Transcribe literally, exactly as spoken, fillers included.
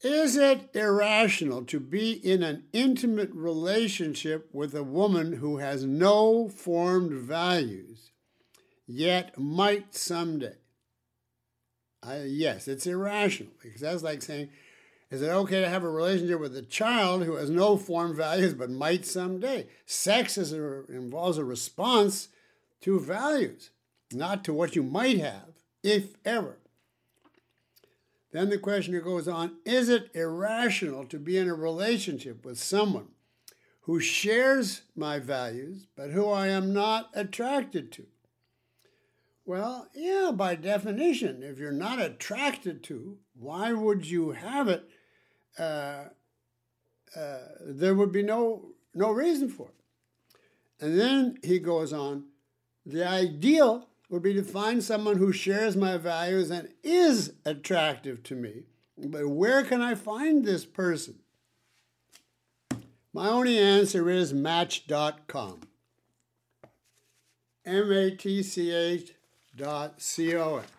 Is it irrational to be in an intimate relationship with a woman who has no formed values, yet might someday? Uh, yes, it's irrational, because that's like saying, is it okay to have a relationship with a child who has no formed values but might someday? Sex is a, involves a response to values, not to what you might have, if ever. Then the questioner goes on, is it irrational to be in a relationship with someone who shares my values but who I am not attracted to? Well, yeah, by definition, if you're not attracted to, why would you have it? Uh, uh, there would be no, no reason for it. And then he goes on, the ideal would be to find someone who shares my values and is attractive to me. But where can I find this person? My only answer is match dot com. M A T C H dot C O M.